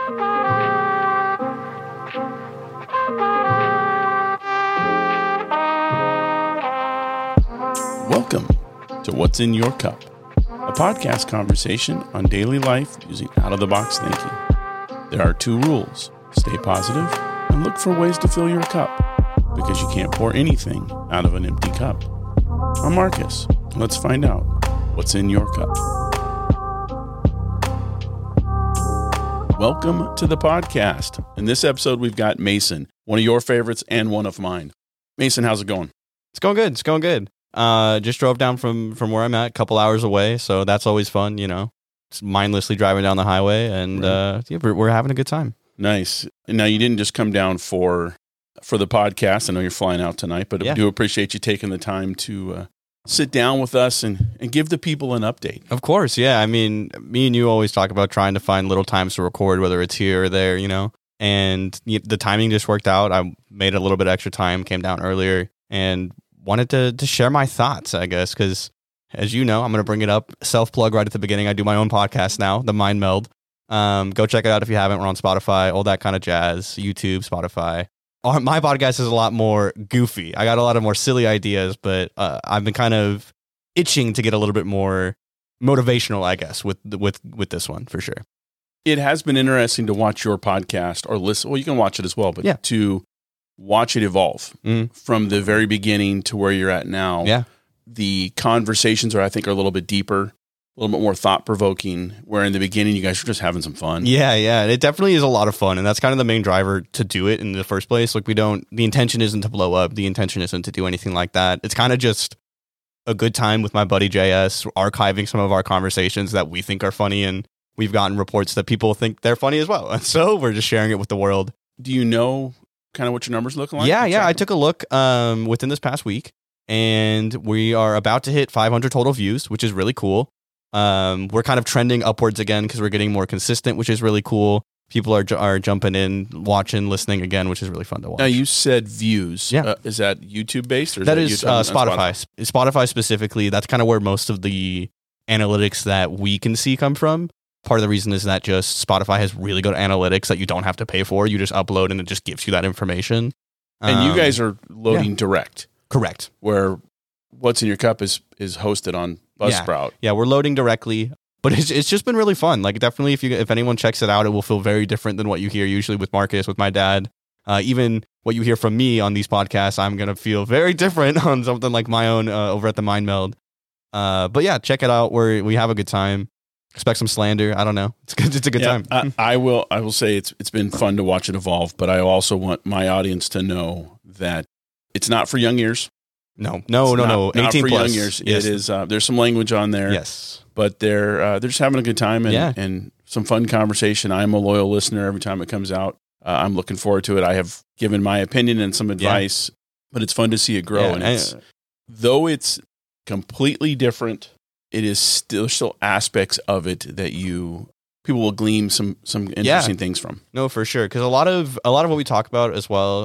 Welcome to What's in Your Cup, a podcast conversation on daily life using out-of-the-box thinking. There are 2 rules: stay positive and look for ways to fill your cup, because you can't pour anything out of an empty cup. I'm Marcus. Let's find out what's in your cup. Welcome to the podcast. In this episode, we've got Mason, one of your favorites and one of mine. Mason, how's it going? It's going good. It's going good. Just drove down from where I'm at, a couple hours away, so that's always fun, you know. Just mindlessly driving down the highway, and yeah, we're having a good time. Nice. And now you didn't just come down for the podcast. I know you're flying out tonight, but I do appreciate you taking the time to sit down with us and give the people an update. Of course, yeah. I mean, me and you always talk about trying to find little times to record, whether it's here or there, you know. And the timing just worked out. I made a little bit extra time, came down earlier, and wanted to share my thoughts, I guess, because as you know, I'm going to bring it up, self-plug right at the beginning. I do my own podcast now, The Mind Meld. Go check it out if you haven't. We're on Spotify, all that kind of jazz, YouTube, Spotify. My podcast is a lot more goofy. I got a lot of more silly ideas, but I've been kind of itching to get a little bit more motivational, I guess, with this one, for sure. It has been interesting to watch your podcast or listen. Well, you can watch it as well, but to watch it evolve from the very beginning to where you're at now. Yeah. The conversations are a little bit deeper, a little bit more thought-provoking, where in the beginning you guys were just having some fun. Yeah. It definitely is a lot of fun, and that's kind of the main driver to do it in the first place. Like, the intention isn't to blow up. The intention isn't to do anything like that. It's kind of just a good time with my buddy JS, archiving some of our conversations that we think are funny, and we've gotten reports that people think they're funny as well. And so we're just sharing it with the world. Do you know kind of what your numbers looking like? Yeah. I took a look within this past week, and we are about to hit 500 total views, which is really cool. We're kind of trending upwards again because we're getting more consistent, which is really cool. People are jumping in, watching, listening again, which is really fun to watch. Now, you said views. Yeah. Is that YouTube based? Or that is Spotify. Spotify specifically. That's kind of where most of the analytics that we can see come from. Part of the reason is that just Spotify has really good analytics that you don't have to pay for. You just upload and it just gives you that information. And you guys are loading direct. Correct. Where What's in Your Cup is hosted on Buzzsprout. Yeah, we're loading directly. But it's just been really fun. Like, definitely, if anyone checks it out, it will feel very different than what you hear usually with Marcus, with my dad. Even what you hear from me on these podcasts, I'm going to feel very different on something like my own over at the Mind Meld. But yeah, check it out. We have a good time. Expect some slander. I don't know. It's a good time. I will say it's been fun to watch it evolve, but I also want my audience to know that it's not for young ears. No. 18 not for plus. young ears. Yes. It is. There's some language on there. Yes, but they're just having a good time and some fun conversation. I'm a loyal listener every time it comes out. I'm looking forward to it. I have given my opinion and some advice, but it's fun to see it grow. Though it's completely different, it is still aspects of it that people will glean some interesting things from. No, for sure. Because a lot of what we talk about as well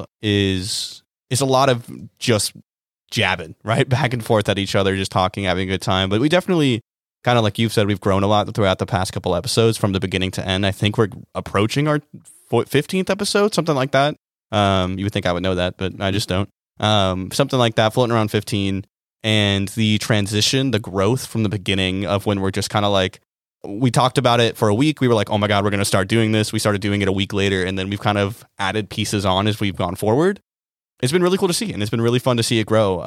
is a lot of just jabbing, right? Back and forth at each other, just talking, having a good time. But we definitely, kind of like you've said, we've grown a lot throughout the past couple episodes from the beginning to end. I think we're approaching our 15th episode, something like that. You would think I would know that, but I just don't. Something like that, floating around 15. And the transition, the growth from the beginning of when we're just kind of like, we talked about it for a week. We were like, oh my God, we're going to start doing this. We started doing it a week later. And then we've kind of added pieces on as we've gone forward. It's been really cool to see. And it's been really fun to see it grow.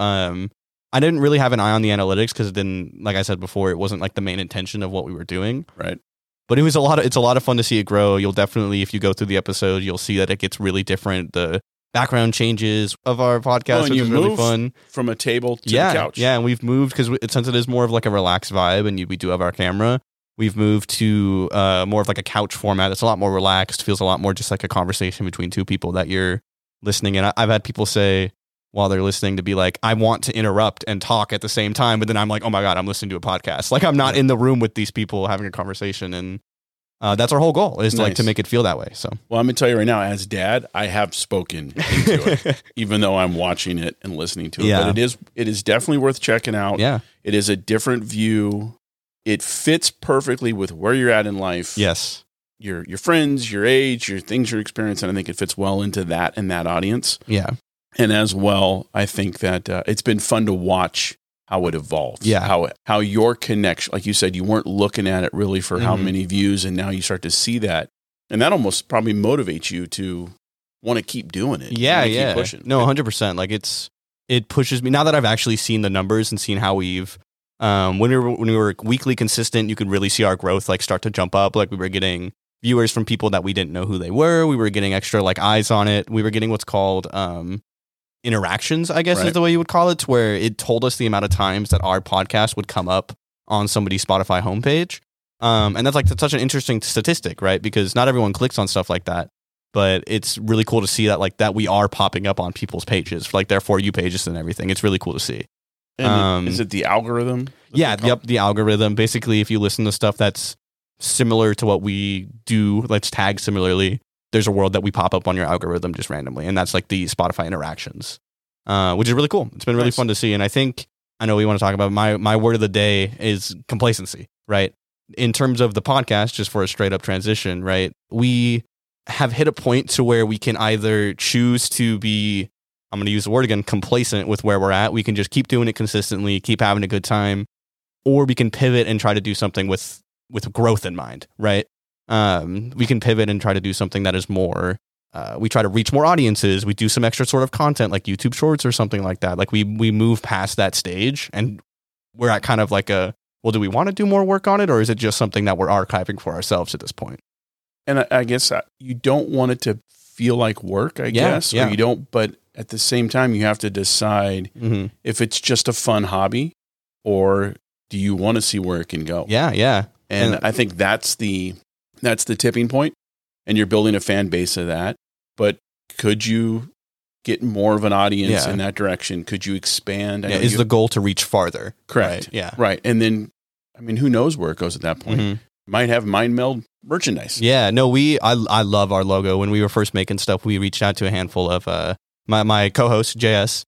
I didn't really have an eye on the analytics because then, like I said before, it wasn't like the main intention of what we were doing. Right. But it's a lot of fun to see it grow. You'll definitely, if you go through the episode, you'll see that it gets really different. The background changes of our podcast, which is really fun. From a table to the couch. Yeah, and we've moved because since it is more of like a relaxed vibe, and we do have our camera. We've moved to more of like a couch format. It's a lot more relaxed. Feels a lot more just like a conversation between two people that you're listening. And I've had people say while they're listening to be like, I want to interrupt and talk at the same time, but then I'm like, oh my God, I'm listening to a podcast. Like, I'm not in the room with these people having a conversation, and that's our whole goal is to make it feel that way. So, well, I'm gonna tell you right now, as dad, I have spoken into it, even though I'm watching it and listening to it. Yeah. But it is definitely worth checking out. Yeah, it is a different view. It fits perfectly with where you're at in life. Yes, your friends, your age, your things you're experiencing. I think it fits well into that and that audience. Yeah. And as well, I think that it's been fun to watch how it evolves. Yeah. How your connection, like you said, you weren't looking at it really for how many views, and now you start to see that. And that almost probably motivates you to want to keep doing it. Yeah, keep pushing. No, 100%. Like it pushes me now that I've actually seen the numbers and seen how we've when we were weekly consistent, you could really see our growth like start to jump up. Like we were getting viewers from people that we didn't know who they were. We were getting extra like eyes on it. We were getting what's called interactions, I guess is the way you would call it, where it told us the amount of times that our podcast would come up on somebody's Spotify homepage. And that's such an interesting statistic, right? Because not everyone clicks on stuff like that, but it's really cool to see that we are popping up on people's pages, like their For You pages and everything. It's really cool to see. And is it the algorithm? Yeah, the algorithm. Basically, if you listen to stuff that's similar to what we do, let's tag similarly, there's a world that we pop up on your algorithm just randomly. And that's like the Spotify interactions, which is really cool. It's been really fun to see. And I know we want to talk about my word of the day is complacency, right? In terms of the podcast, just for a straight up transition, right? We have hit a point to where we can either choose to be, I'm going to use the word again, complacent with where we're at. We can just keep doing it consistently, keep having a good time, or we can pivot and try to do something with growth in mind, right? We can pivot and try to do something that is more, we try to reach more audiences. We do some extra sort of content like YouTube Shorts or something like that. Like we move past that stage and we're at kind of like well, do we want to do more work on it, or is it just something that we're archiving for ourselves at this point? And I guess you don't want it to feel like work, I guess, or you don't, but at the same time, you have to decide if it's just a fun hobby or do you want to see where it can go? Yeah. And I think that's the tipping point, and you're building a fan base of that. But could you get more of an audience in that direction? Could you expand? Is the goal to reach farther? Correct. Right? Yeah. Right. And then, I mean, who knows where it goes at that point? Might have Mind Meld merchandise. Yeah. No, I love our logo. When we were first making stuff, we reached out to a handful of my co-host JS.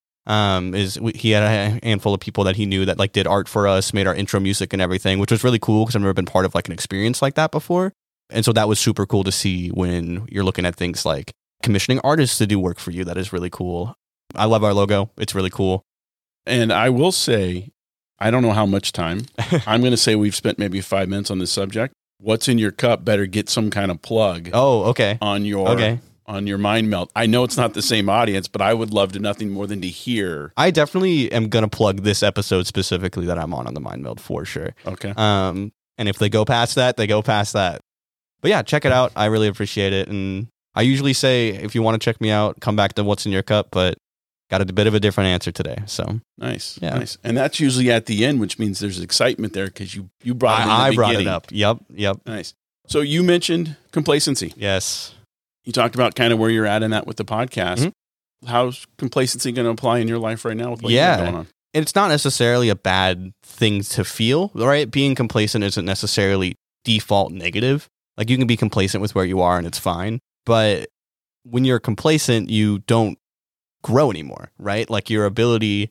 He had a handful of people that he knew that like did art for us, made our intro music and everything, which was really cool because I've never been part of like an experience like that before. And so that was super cool to see when you're looking at things like commissioning artists to do work for you. That is really cool. I love our logo. It's really cool. And I will say, I don't know how much time. I'm going to say we've spent maybe 5 minutes on this subject. What's in your cup better get some kind of plug. Oh, okay. On your Mind Meld. I know it's not the same audience, but I would love to nothing more than to hear. I definitely am going to plug this episode specifically that I'm on the Mind Meld for sure. Okay. And if they go past that, they go past that. But yeah, check it out. I really appreciate it. And I usually say, if you want to check me out, come back to What's in Your Cup, but got a bit of a different answer today. So nice. And that's usually at the end, which means there's excitement there because you brought it in the beginning. I brought it up. Yep. Nice. So you mentioned complacency. Yes. You talked about kind of where you're at in that with the podcast. How's complacency going to apply in your life right now with what you got going on? It's not necessarily a bad thing to feel, right? Being complacent isn't necessarily default negative. Like you can be complacent with where you are and it's fine. But when you're complacent, you don't grow anymore, right? Like your ability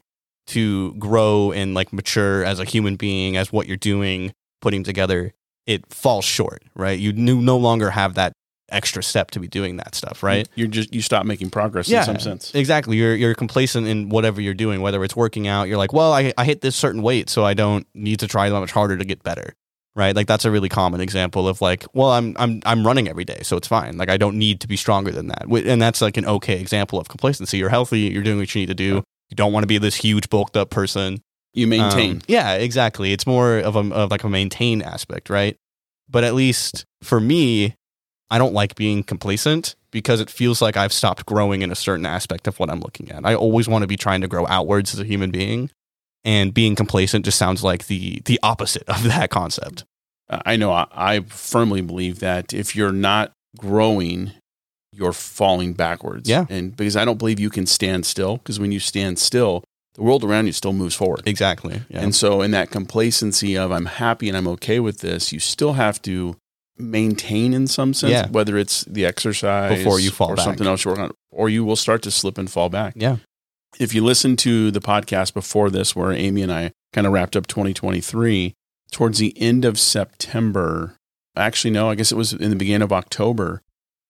to grow and like mature as a human being, as what you're doing, putting together, it falls short, right? You no longer have that extra step to be doing that stuff, right? You stop making progress in some sense. Exactly. You're complacent in whatever you're doing, whether it's working out. You're like, well, I hit this certain weight, so I don't need to try that much harder to get better, right? Like that's a really common example of like, well, I'm running every day, so it's fine. Like I don't need to be stronger than that, and that's like an okay example of complacency. You're healthy. You're doing what you need to do. You don't want to be this huge bulked up person. You maintain. Yeah, exactly. It's more of like a maintain aspect, right? But at least for me, I don't like being complacent because it feels like I've stopped growing in a certain aspect of what I'm looking at. I always want to be trying to grow outwards as a human being, and being complacent just sounds like the opposite of that concept. I know I firmly believe that if you're not growing, you're falling backwards. Yeah. And because I don't believe you can stand still, because when you stand still, the world around you still moves forward. Exactly. Yeah. And so in that complacency of I'm happy and I'm okay with this, you still have to maintain in some sense, whether it's the exercise before you fall or back. Something else you're working on, or you will start to slip and fall back. Yeah. If you listen to the podcast before this, where Amy and I kind of wrapped up 2023, towards the end of September, Actually, no, I guess it was in the beginning of October.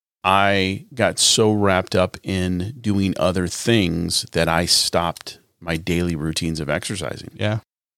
I got so wrapped up in doing other things that I stopped my daily routines of exercising. Yeah.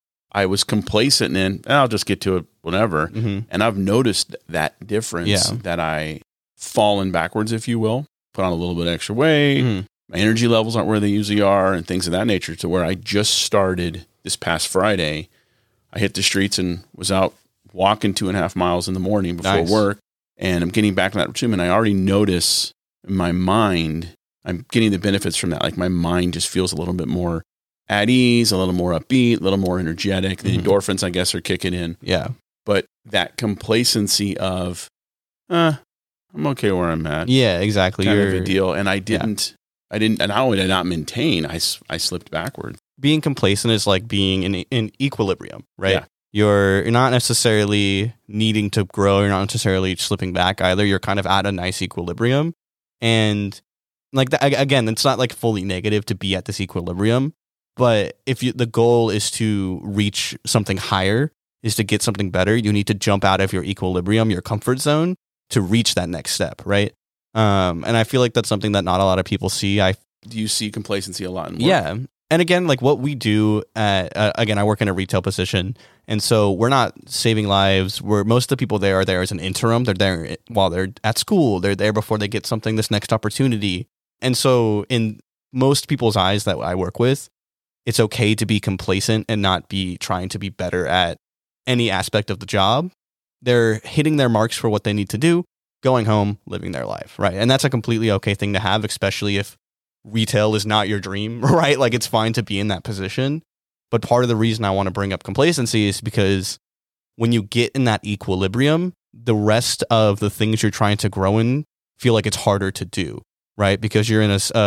I was complacent in, I'll just get to it whenever. Mm-hmm. And I've noticed that difference, that I fallen backwards, if you will, put on a little bit extra weight. Mm-hmm. My energy levels aren't where they usually are and things of that nature, to where I just started this past Friday. I hit the streets and was out walking 2.5 miles in the morning before work. And I'm getting back in that routine. And I already notice in my mind, I'm getting the benefits from that. Like my mind just feels a little bit more at ease, a little more upbeat, a little more energetic. The endorphins, I guess, are kicking in. Yeah. But that complacency of, I'm okay where I'm at. Yeah, exactly. Kind of a deal. And I didn't, and not only did I not maintain, I slipped backwards. Being complacent is like being in equilibrium, right? Yeah. You're not necessarily needing to grow. You're not necessarily slipping back either. You're kind of at a nice equilibrium. And like again, it's not like fully negative to be at this equilibrium. But if the goal is to reach something higher, is to get something better, you need to jump out of your equilibrium, your comfort zone, to reach that next step, right? And I feel like that's something that not a lot of people see. Do you see complacency a lot in work? Yeah. And again, like what we do again, I work in a retail position. And so we're not saving lives. Most of the people there are there as an interim. They're there while they're at school. They're there before they get something, this next opportunity. And so in most people's eyes that I work with, it's okay to be complacent and not be trying to be better at any aspect of the job. They're hitting their marks for what they need to do, going home, living their life, right? And that's a completely okay thing to have, especially if retail is not your dream, right? Like it's fine to be in that position. But part of the reason I want to bring up complacency is because when you get in that equilibrium, the rest of the things you're trying to grow in feel like it's harder to do, right? Because you're in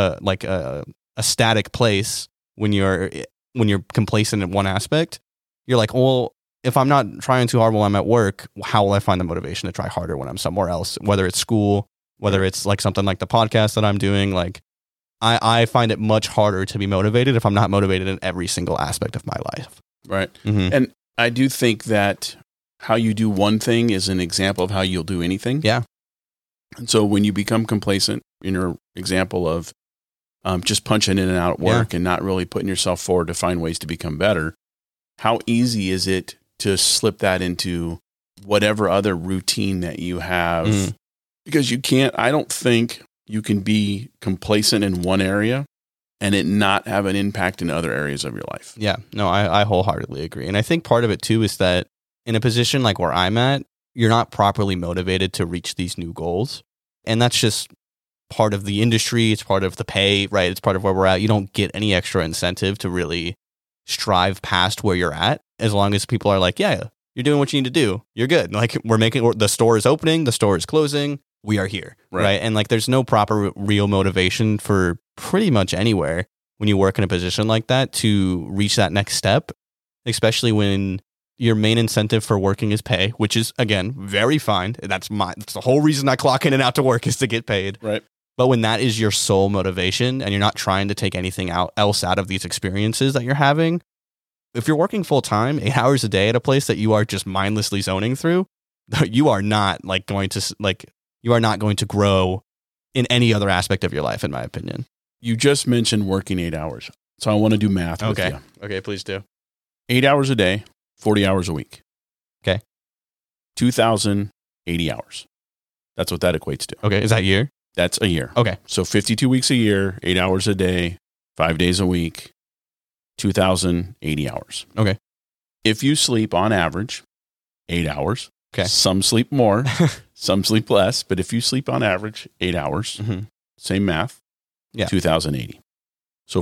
a static place when you're complacent in one aspect. You're like, well, if I'm not trying too hard while I'm at work, how will I find the motivation to try harder when I'm somewhere else? Whether it's school, whether it's like something like the podcast that I'm doing, like I find it much harder to be motivated if I'm not motivated in every single aspect of my life. Right. Mm-hmm. And I do think that how you do one thing is an example of how you'll do anything. Yeah. And so when you become complacent, in your example of just punching in and out at work and not really putting yourself forward to find ways to become better, how easy is it to slip that into whatever other routine that you have? Mm. Because I don't think you can be complacent in one area and it not have an impact in other areas of your life. Yeah, no, I wholeheartedly agree. And I think part of it too is that in a position like where I'm at, you're not properly motivated to reach these new goals. And that's just part of the industry. It's part of the pay, right? It's part of where we're at. You don't get any extra incentive to really strive past where you're at. As long as people are like, yeah, you're doing what you need to do. You're good. Like the store is opening, the store is closing. We are here, right? And like, there's no proper real motivation for pretty much anywhere when you work in a position like that to reach that next step, especially when your main incentive for working is pay, which is, again, very fine. That's the whole reason I clock in and out to work is to get paid. Right. But when that is your sole motivation and you're not trying to take anything else out of these experiences that you're having, if you're working full time, 8 hours a day at a place that you are just mindlessly zoning through, you are not going to grow in any other aspect of your life, in my opinion. You just mentioned working 8 hours. So I want to do math with you. Okay, please do. 8 hours a day, 40 hours a week. Okay. 2,080 hours. That's what that equates to. Okay, is that year? That's a year. Okay. So 52 weeks a year, 8 hours a day, 5 days a week, 2,080 hours. Okay. If you sleep on average 8 hours, okay. Some sleep more, some sleep less, but if you sleep on average 8 hours, same math, 2,080. So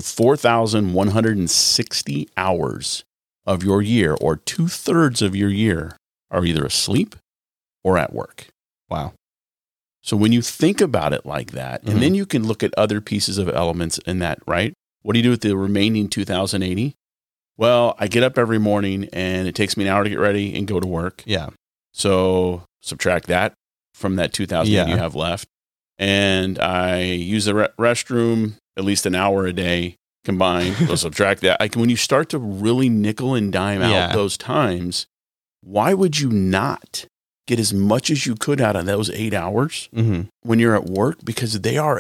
4,160 hours of your year, or 2/3 of your year, are either asleep or at work. Wow. So when you think about it like that, and then you can look at other pieces of elements in that, right? What do you do with the remaining 2,080? Well, I get up every morning and it takes me an hour to get ready and go to work. Yeah. So subtract that from that 2,080 you have left. And I use the restroom at least an hour a day combined. So subtract that. When you start to really nickel and dime out those times, why would you not get as much as you could out of those 8 hours when you're at work, because they're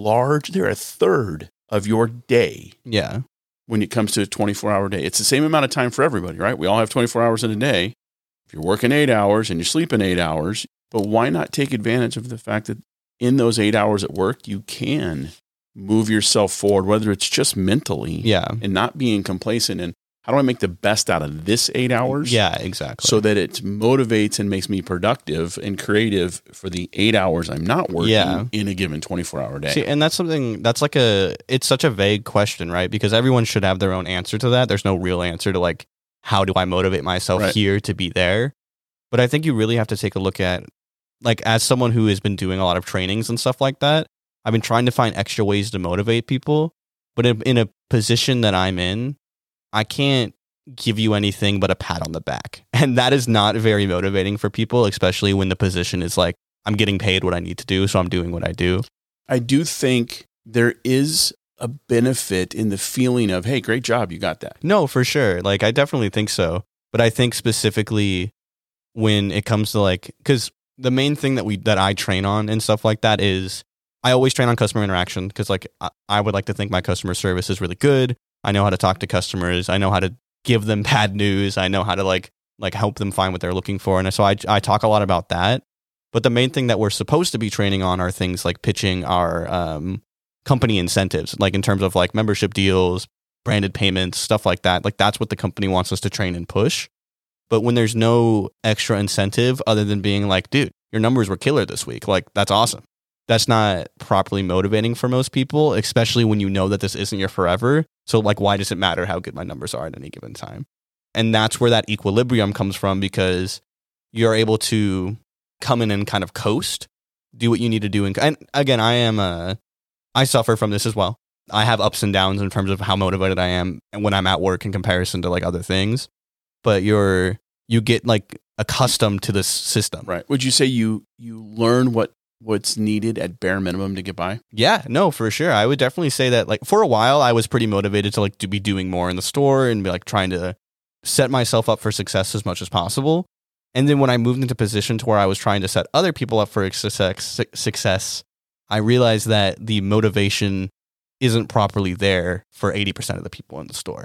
a third of your day. Yeah. When it comes to a 24-hour day. It's the same amount of time for everybody, right? We all have 24 hours in a day. If you're working 8 hours and you're sleeping 8 hours, but why not take advantage of the fact that in those 8 hours at work, you can move yourself forward, whether it's just mentally and not being complacent and how do I make the best out of this 8 hours? Yeah, exactly. So that it motivates and makes me productive and creative for the 8 hours I'm not working in a given 24-hour day. See, and that's something that's like it's such a vague question, right? Because everyone should have their own answer to that. There's no real answer to like, how do I motivate myself here to be there? But I think you really have to take a look at, like, as someone who has been doing a lot of trainings and stuff like that, I've been trying to find extra ways to motivate people. But in a position that I'm in, I can't give you anything but a pat on the back. And that is not very motivating for people, especially when the position is like, I'm getting paid what I need to do, so I'm doing what I do. I do think there is a benefit in the feeling of, hey, great job, you got that. No, for sure. Like, I definitely think so. But I think specifically when it comes to like, because the main thing that I train on and stuff like that is I always train on customer interaction, because like I would like to think my customer service is really good. I know how to talk to customers. I know how to give them bad news. I know how to like help them find what they're looking for. And so I talk a lot about that. But the main thing that we're supposed to be training on are things like pitching our company incentives, like in terms of like membership deals, branded payments, stuff like that. Like that's what the company wants us to train and push. But when there's no extra incentive other than being like, dude, your numbers were killer this week. Like, that's awesome. That's not properly motivating for most people, especially when you know that this isn't your forever. So like, why does it matter how good my numbers are at any given time? And that's where that equilibrium comes from, because you're able to come in and kind of coast, do what you need to do. And again, I suffer from this as well. I have ups and downs in terms of how motivated I am and when I'm at work in comparison to like other things. But you get like accustomed to this system. Right. Would you say you learn what's needed at bare minimum to get by? Yeah, no, for sure. I would definitely say that like for a while I was pretty motivated to be doing more in the store and be like trying to set myself up for success as much as possible. And then when I moved into a position to where I was trying to set other people up for success, I realized that the motivation isn't properly there for 80% of the people in the store.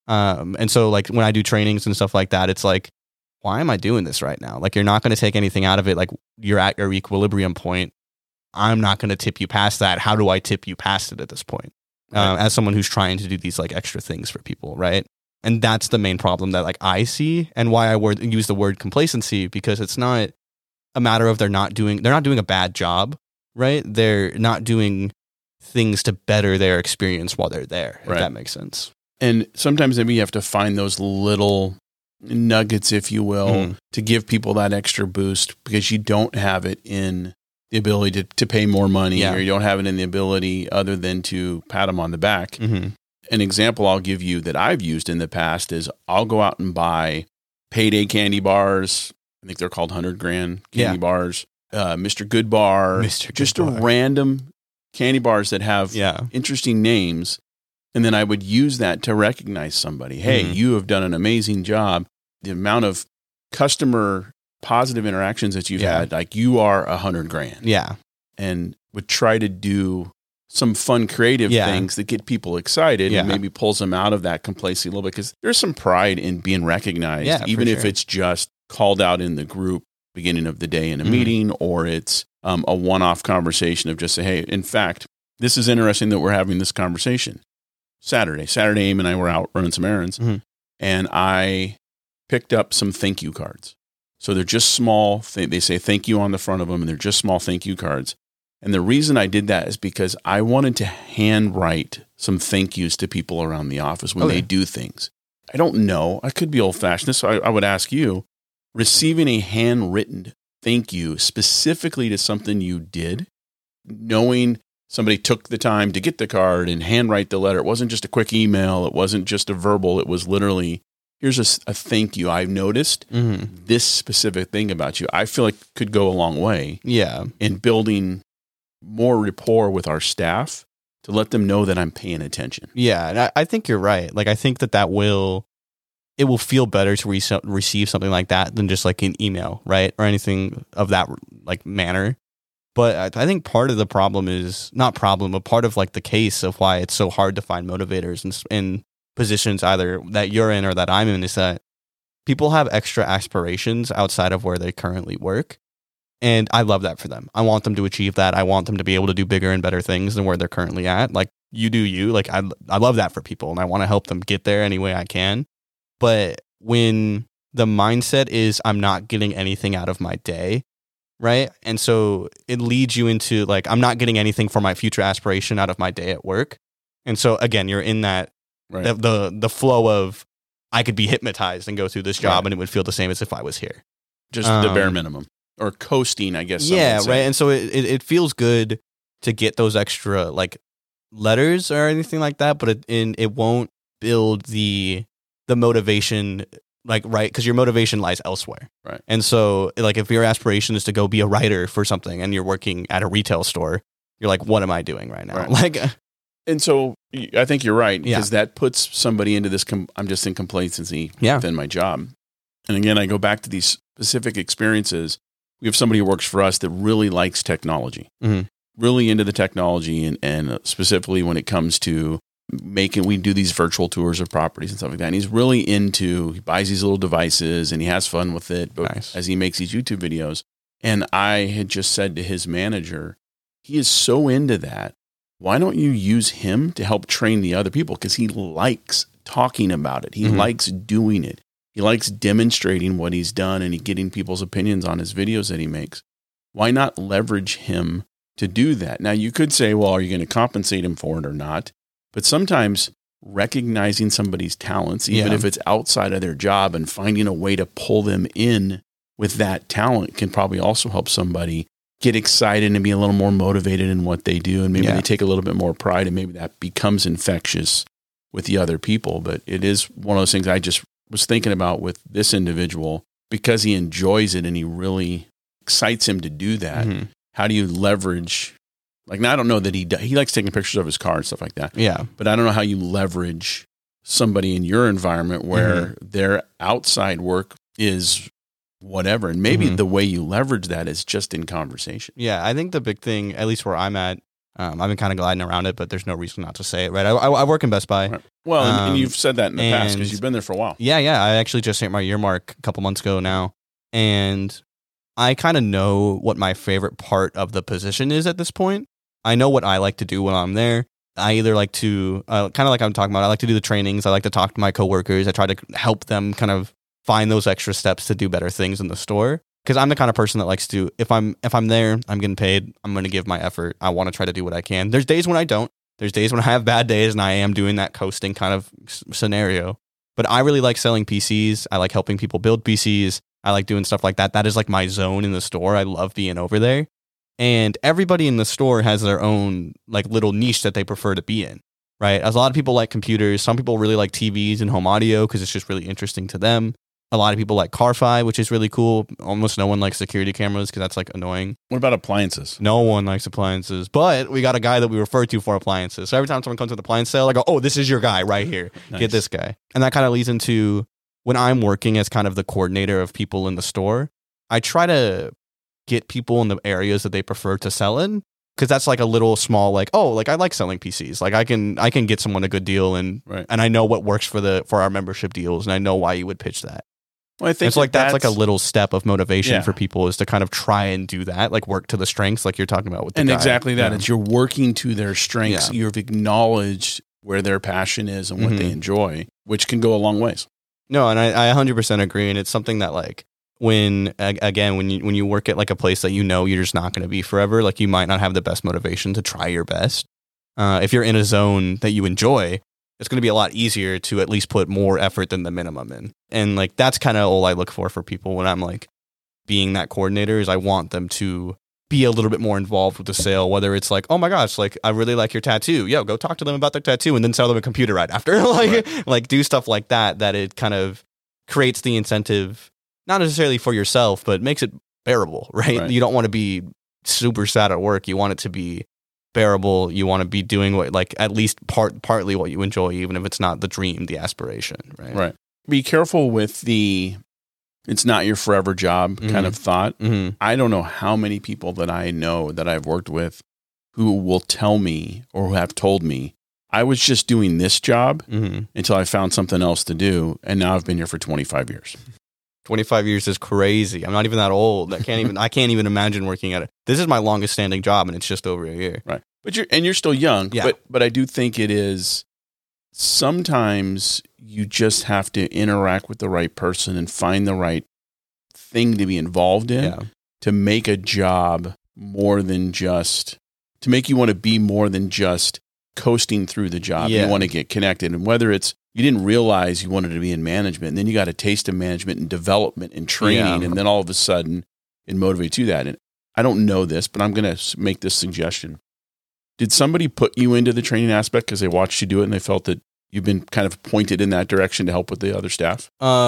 And so like when I do trainings and stuff like that, it's like, why am I doing this right now? Like, you're not going to take anything out of it. Like, you're at your equilibrium point. I'm not going to tip you past that. How do I tip you past it at this point? Right. As someone who's trying to do these like extra things for people, right? And that's the main problem that like I see, and why I use the word complacency, because it's not a matter of they're not doing a bad job, right? They're not doing things to better their experience while they're there, if that makes sense. And sometimes maybe you have to find those little nuggets, if you will, to give people that extra boost, because you don't have it in the ability to pay more money, or you don't have it in the ability other than to pat them on the back. Mm-hmm. An example I'll give you that I've used in the past is I'll go out and buy payday candy bars. I think they're called 100 grand candy bars. Mr. Good Bar, just a random candy bars that have interesting names. And then I would use that to recognize somebody. Hey, you have done an amazing job. The amount of customer positive interactions that you've had, like, you are 100 grand. Yeah. And would try to do some fun, creative things that get people excited and maybe pulls them out of that complacency a little bit, because there's some pride in being recognized, even if it's just called out in the group beginning of the day in a meeting, or it's a one-off conversation of just say, hey, in fact, this is interesting that we're having this conversation. Saturday, Amy and I were out running some errands, and I picked up some thank you cards. So they're just small. They say thank you on the front of them, and they're just small thank you cards. And the reason I did that is because I wanted to handwrite some thank yous to people around the office when they do things. I don't know. I could be old-fashioned, so I would ask you, receiving a handwritten thank you specifically to something you did, knowing somebody took the time to get the card and handwrite the letter. It wasn't just a quick email. It wasn't just a verbal. It was literally, here's a thank you. I've noticed this specific thing about you. I feel like could go a long way in building more rapport with our staff to let them know that I'm paying attention. Yeah, and I think you're right. Like, I think that will it will feel better to receive something like that than just like an email, right? Or anything of that like manner. But I think part of the problem is not problem, but part of like the case of why it's so hard to find motivators in positions either that you're in or that I'm in is that people have extra aspirations outside of where they currently work. And I love that for them. I want them to achieve that. I want them to be able to do bigger and better things than where they're currently at. Like you do you. Like I love that for people, and I want to help them get there any way I can. But when the mindset is I'm not getting anything out of my day, right? And so it leads you into like, I'm not getting anything for my future aspiration out of my day at work. And so again, you're in that, right. the flow of I could be hypnotized and go through this job, right. and it would feel the same as if I was here. Just the bare minimum. Or coasting, I guess. Yeah, right. And so it feels good to get those extra like letters or anything like that, but it won't build the motivation, like, right? Because your motivation lies elsewhere. Right. And so like if your aspiration is to go be a writer for something and you're working at a retail store, you're like, what am I doing right now? Right. Like, and so I think you're right, because that puts somebody into this, I'm just in complacency within my job. And again, I go back to these specific experiences. We have somebody who works for us that really likes technology, really into the technology, and specifically when it comes to we do these virtual tours of properties and stuff like that. And he's really he buys these little devices and he has fun with it, but as he makes these YouTube videos. And I had just said to his manager, he is so into that. Why don't you use him to help train the other people? Because he likes talking about it. He likes doing it. He likes demonstrating what he's done and getting people's opinions on his videos that he makes. Why not leverage him to do that? Now, you could say, well, are you going to compensate him for it or not? But sometimes recognizing somebody's talents, even if it's outside of their job, and finding a way to pull them in with that talent can probably also help somebody get excited and be a little more motivated in what they do. And maybe they take a little bit more pride, and maybe that becomes infectious with the other people. But it is one of those things I just was thinking about with this individual, because he enjoys it and he really excites him to do that. How do you leverage, like, now I don't know that he likes taking pictures of his car and stuff like that. Yeah. But I don't know how you leverage somebody in your environment where their outside work is whatever. And maybe the way you leverage that is just in conversation. Yeah. I think the big thing, at least where I'm at, I've been kind of gliding around it, but there's no reason not to say it, right? I work in Best Buy. Right. Well, and you've said that in the past because you've been there for a while. Yeah. I actually just hit my year mark a couple months ago now. And I kind of know what my favorite part of the position is at this point. I know what I like to do when I'm there. I either like to, kind of like I'm talking about, I like to do the trainings. I like to talk to my coworkers. I try to help them kind of find those extra steps to do better things in the store. Because I'm the kind of person that likes to, if I'm there, I'm getting paid, I'm going to give my effort. I want to try to do what I can. There's days when I don't. There's days when I have bad days and I am doing that coasting kind of scenario. But I really like selling PCs. I like helping people build PCs. I like doing stuff like that. That is like my zone in the store. I love being over there. And everybody in the store has their own like little niche that they prefer to be in, right? As a lot of people like computers. Some people really like TVs and home audio because it's just really interesting to them. A lot of people like Car-Fi, which is really cool. Almost no one likes security cameras because that's like annoying. What about appliances? No one likes appliances, but we got a guy that we refer to for appliances. So every time someone comes to the appliance sale, I go, oh, this is your guy right here. Nice. Get this guy. And that kind of leads into when I'm working as kind of the coordinator of people in the store, I try to get people in the areas that they prefer to sell in. Because that's like a little small, like, oh, like I like selling PCs. Like I can get someone a good deal, and I know what works for our membership deals, and I know why you would pitch that. Well, I think it's like that's like a little step of motivation for people, is to kind of try and do that, like work to the strengths, like you're talking about with the guy. Exactly that. It's you're working to their strengths. Yeah. You've acknowledged where their passion is and what they enjoy, which can go a long ways. No, and I 100% agree, and it's something that like when you work at like a place that you know you're just not going to be forever, like you might not have the best motivation to try your best. If you're in a zone that you enjoy, it's going to be a lot easier to at least put more effort than the minimum in. And like, that's kind of all I look for people when I'm like being that coordinator, is I want them to be a little bit more involved with the sale, whether it's like, oh my gosh, like I really like your tattoo. Yo, go talk to them about their tattoo and then sell them a computer right after. Like do stuff like that it kind of creates the incentive, not necessarily for yourself, but makes it bearable, right? You don't want to be super sad at work. You want it to be bearable. You want to be doing what, like, at least partly what you enjoy, even if it's not the dream, the aspiration, right? be careful with it's not your forever job kind of thought. I don't know how many people that I know that I've worked with who will tell me or who have told me, I was just doing this job until I found something else to do. And now I've been here for 25 years. 25 years is crazy. I'm not even that old. I can't even imagine working at it. This is my longest standing job and it's just over a year. Right. But you're still young. Yeah. But I do think it is sometimes you just have to interact with the right person and find the right thing to be involved in to make a job more than just, to make you want to be more than just coasting through the job. You want to get connected. And whether it's, you didn't realize you wanted to be in management, and then you got a taste of management and development and training, and then all of a sudden it motivates you that. And I don't know this, but I'm going to make this suggestion. Did somebody put you into the training aspect because they watched you do it and they felt that you've been kind of pointed in that direction to help with the other staff?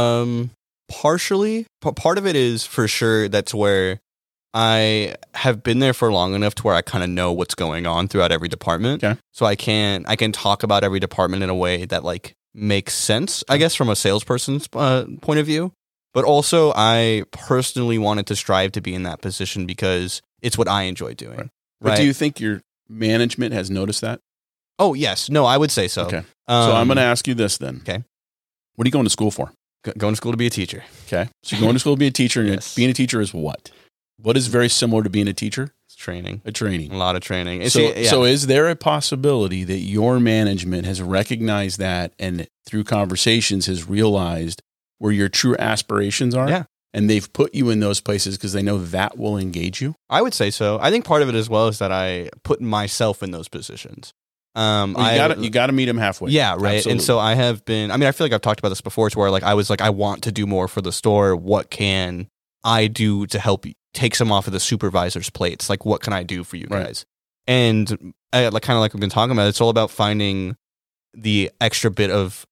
Partially. Part of it is for sure that's where I have been there for long enough to where I kind of know what's going on throughout every department. Okay. So I can talk about every department in a way that like makes sense, I guess, from a salesperson's point of view. But also I personally wanted to strive to be in that position because it's what I enjoy doing. Right. But do you think your management has noticed that? Oh, yes. No, I would say so. Okay. So I'm going to ask you this then. Okay. What are you going to school for? Going to school to be a teacher. Okay. So you're going to school to be a teacher, and being a teacher is what? What is very similar to being a teacher? It's training. A training. A lot of training. So is there a possibility that your management has recognized that and through conversations has realized where your true aspirations are? Yeah. And they've put you in those places because they know that will engage you? I would say so. I think part of it as well is that I put myself in those positions. You got to meet them halfway. Yeah, right. Absolutely. And so I have been, I feel like I've talked about this before, to where like I was like, I want to do more for the store. What can I do to help take some off of the supervisor's plates? Like, what can I do for you guys? And like kind of like we've been talking about, it's all about finding the extra bit of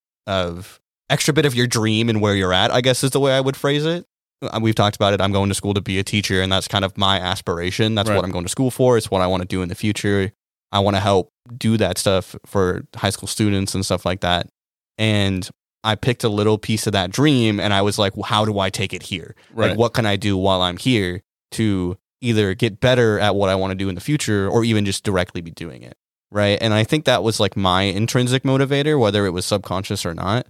your dream and where you're at, I guess is the way I would phrase it. We've talked about it. I'm going to school to be a teacher, and that's kind of my aspiration. That's what I'm going to school for. It's what I want to do in the future. I want to help do that stuff for high school students and stuff like that. And I picked a little piece of that dream, and I was like, well, how do I take it here? Right. Like, what can I do while I'm here to either get better at what I want to do in the future or even just directly be doing it? Right. And I think that was like my intrinsic motivator, whether it was subconscious or not,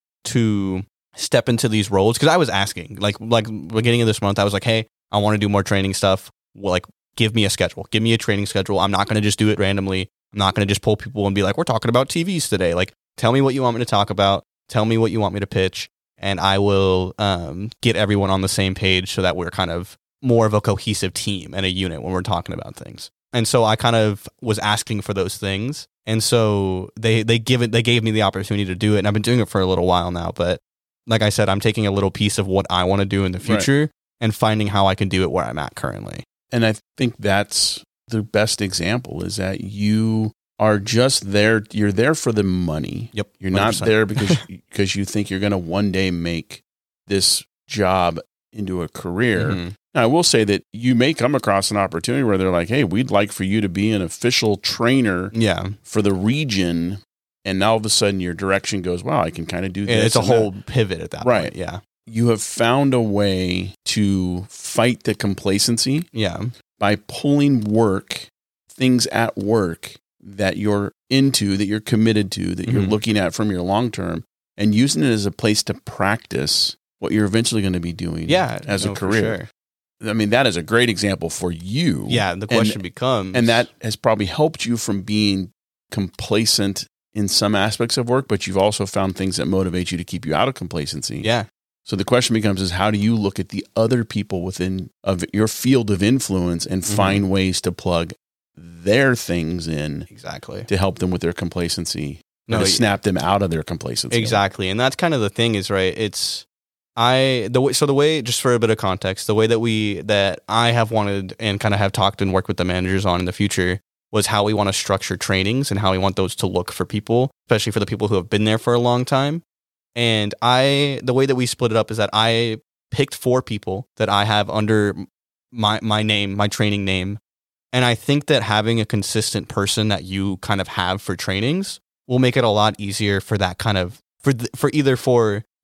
to step into these roles. Because I was asking, like beginning of this month, I was like, hey, I want to do more training stuff. Well, like, give me a schedule. Give me a training schedule. I'm not going to just do it randomly. I'm not going to just pull people and be like, we're talking about TVs today. Like, tell me what you want me to talk about. Tell me what you want me to pitch. And I will get everyone on the same page so that we're kind of more of a cohesive team and a unit when we're talking about things. And so I kind of was asking for those things. And so they gave me the opportunity to do it. And I've been doing it for a little while now. But like I said, I'm taking a little piece of what I want to do in the future and finding how I can do it where I'm at currently. And I think that's the best example, is that you are just there. You're there for the money. Yep. You're 100%. Not there because you think you're going to one day make this job into a career. Mm-hmm. Now, I will say that you may come across an opportunity where they're like, hey, we'd like for you to be an official trainer for the region. And now all of a sudden your direction goes, wow, I can kind of do this. And it's a whole pivot at that point. Yeah. You have found a way to fight the complacency by pulling things at work that you're into, that you're committed to, that you're looking at from your long term, and using it as a place to practice what you're eventually going to be doing as a career. Sure. I mean, that is a great example for you. Yeah, the question becomes... And that has probably helped you from being complacent in some aspects of work, but you've also found things that motivate you to keep you out of complacency. Yeah. So the question becomes is, how do you look at the other people within of your field of influence and find ways to plug their things in to help them with their complacency, to snap them out of their complacency. Exactly. And that's kind of the thing is, right, the way, just for a bit of context, the way that I have wanted and kind of have talked and worked with the managers on in the future was how we want to structure trainings and how we want those to look for people, especially for the people who have been there for a long time. And the way that we split it up is that I picked 4 people that I have under my name, my training name. And I think that having a consistent person that you kind of have for trainings will make it a lot easier for that kind of, for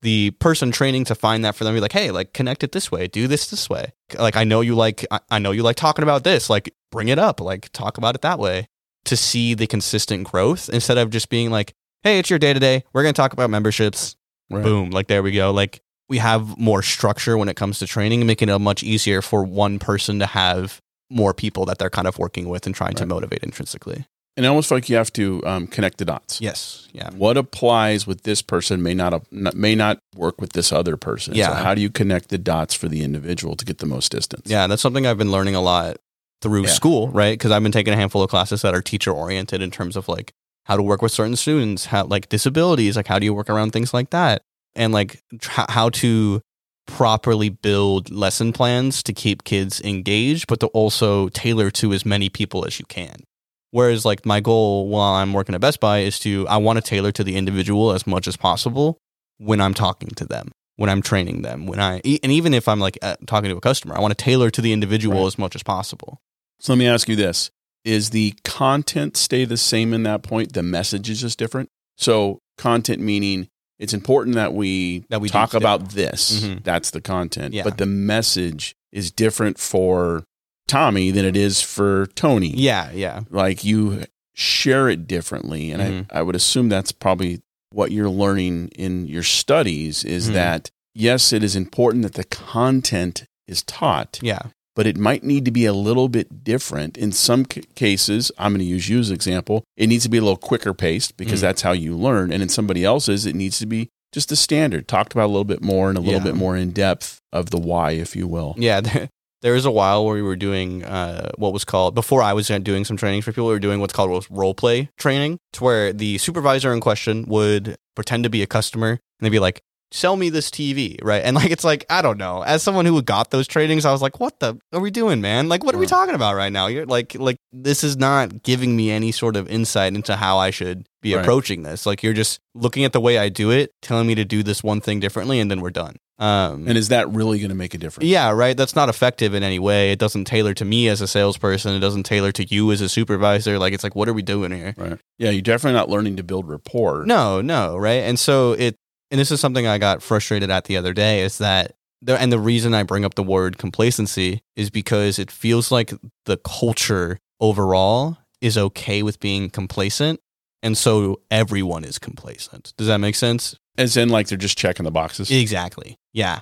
the person training to find that for them, be like, hey, like connect it this way, do this way. Like, I know you like talking about this, like bring it up, like talk about it that way, to see the consistent growth instead of just being like, hey, it's your day to day. We're going to talk about memberships. Right. Boom. Like, there we go. Like, we have more structure when it comes to training, making it much easier for one person to have more people that they're kind of working with and trying to motivate intrinsically. And almost like you have to connect the dots. Yes. Yeah. What applies with this person may not work with this other person. Yeah. So how do you connect the dots for the individual to get the most distance? Yeah, that's something I've been learning a lot through school, right? Because I've been taking a handful of classes that are teacher oriented in terms of like how to work with certain students, how like disabilities, like how do you work around things like that, and like how to properly build lesson plans to keep kids engaged, but to also tailor to as many people as you can. Whereas like my goal while I'm working at Best Buy is I want to tailor to the individual as much as possible when I'm talking to them, when I'm training them, and even if I'm like talking to a customer, I want to tailor to the individual as much as possible. So let me ask you this. Is the content stay the same in that point? The message is just different? So content meaning it's important that we talk about this. Mm-hmm. That's the content. Yeah. But the message is different for Tommy than it is for Tony. Yeah, yeah. Like you share it differently. And I would assume that's probably what you're learning in your studies is that, yes, it is important that the content is taught. Yeah. But it might need to be a little bit different. In some cases, I'm going to use you as an example, it needs to be a little quicker paced because that's how you learn. And in somebody else's, it needs to be just a standard, talked about a little bit more and a little bit more in depth of the why, if you will. Yeah, there was a while where we were doing what was called, before I was doing some training for people, we were doing what's called role play training. It's where the supervisor in question would pretend to be a customer and they'd be like, sell me this TV, right? And like, it's like, I don't know. As someone who got those trainings, I was like, what the are we doing, man? Like, what are we talking about right now? You're like this is not giving me any sort of insight into how I should be approaching this. Like, you're just looking at the way I do it, telling me to do this one thing differently, and then we're done. And is that really going to make a difference? Yeah, right. That's not effective in any way. It doesn't tailor to me as a salesperson. It doesn't tailor to you as a supervisor. Like, it's like, what are we doing here? Right. Yeah, you're definitely not learning to build rapport. No, right? And so and this is something I got frustrated at the other day, is that, and the reason I bring up the word complacency is because it feels like the culture overall is okay with being complacent, and so everyone is complacent. Does that make sense? As in, like, they're just checking the boxes? Exactly. Yeah.